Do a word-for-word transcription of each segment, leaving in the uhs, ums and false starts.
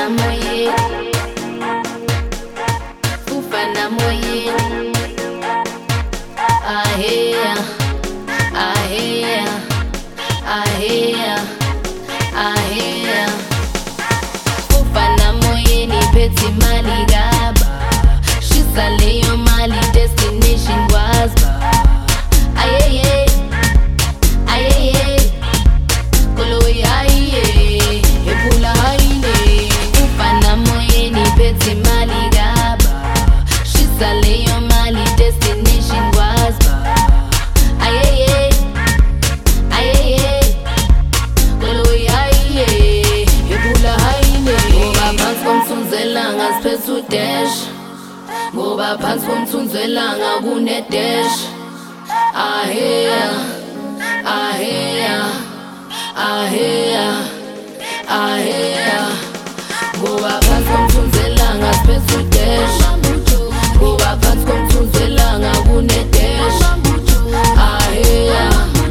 Fufana moye, fufana moye. I hear, I hear, I hear, I hear. Fufana moye ni peti mali gaba. Shisale yo mali destination was ba. Aye aye, aye koloy aye, ebula aye. Fufana moye ni peti mali gaba. Shisale yo mali destination was ba. Aye aye, koloy aye, ebula aye. Ngoba phansi komthunzelanga siphethe dash. Ngoba phansi komthunzelanga kune dash. I hear, I hear, I hear, I hear. Ngoba phansi komthunzelanga siphethe dash. Ngoba phansi komthunzelanga kune dash. I hear,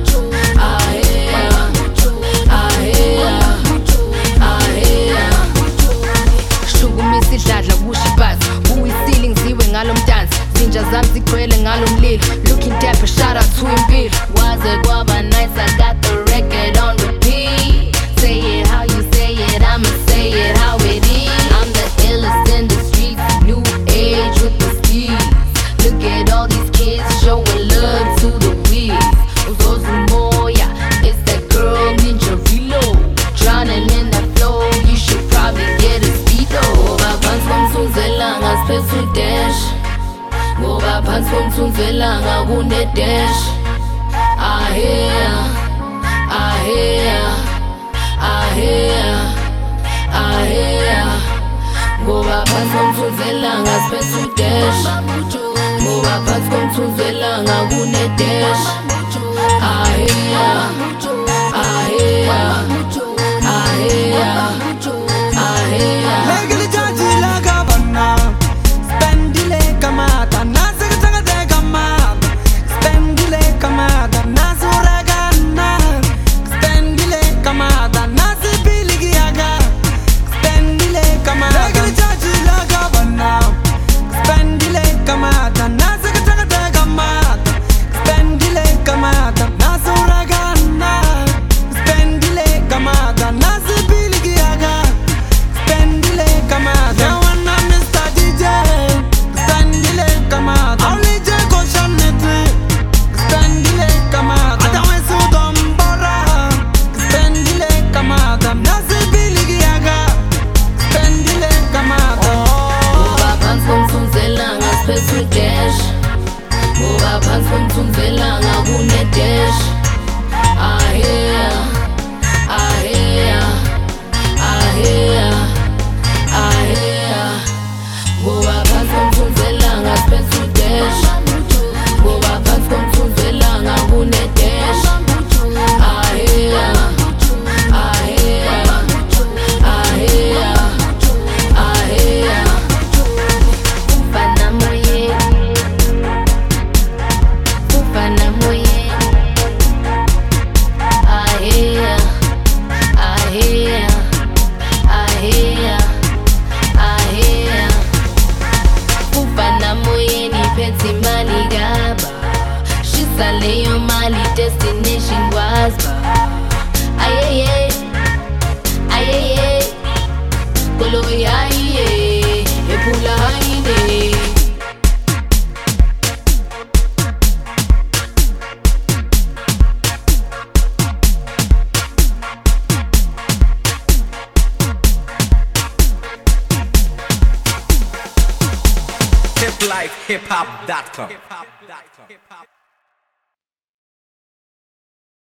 I hear, I hear, I hear. Shukumisa idladla kusho ibhasi. Uyisile ngiziwe ngalo mdansi. Zinja zami zigcwele ngalo mlilo. Looking dapper, shout out to Impilo. Waze kwaba nice, I got the record on repeat. Say it how you say it, I'ma say it how it is. I'm the illest in the streets, new age with the steez. Look at all these kids showing love to the weeds. Uzozu moya, it's that girl Ninja Reload. Drowning in that flow, you should probably get a speedo. Ngoba phansi komthunzelanga siphethe dash. Ngoba phansi komthunzelanga kune dash. I hear, I hear, I hear, I hear. Ngoba phansi komthunzelanga siphethe dash. Ngoba phansi komthunzelanga kune dash. I hear, I hear, I hear, I hear. Legally judge la gabana. Spendile kamata nasir tangate kamata. Spendile kamata nasura gana. Spendile kamata nasir biligiaga. Spendile kamata. Legally judge la gabana. Spendile kamata nasir tangate kamata. Spendile kamata nasura gana. Spendile kamata nasir biligiaga. Spendile kamata. Ya wana Mister D J. Spendile kamata. Only J go shanete. Spendile kamata. Adawe sudombora. Spendile kamata. Nasir biligiaga. Spendile kamata. Ngoba phansi komthunzelanga siphethe dash. Ngoba phansi komthunzelanga kune dash. I hear, I hear, I hear, I hear. Ngoba phansi komthunzelanga siphethe dash. Ngoba phansi komthunzelanga kune dash. I hear, I hear, I hear, I hear. Fufana moye, fufana moye. I hear, I hear, I hear, I hear. Fufana moye ni peti mali gaba. Shisale yo mali destination was ba. Aye aye, koloy aye, ebula aye. hip life hip hop dot com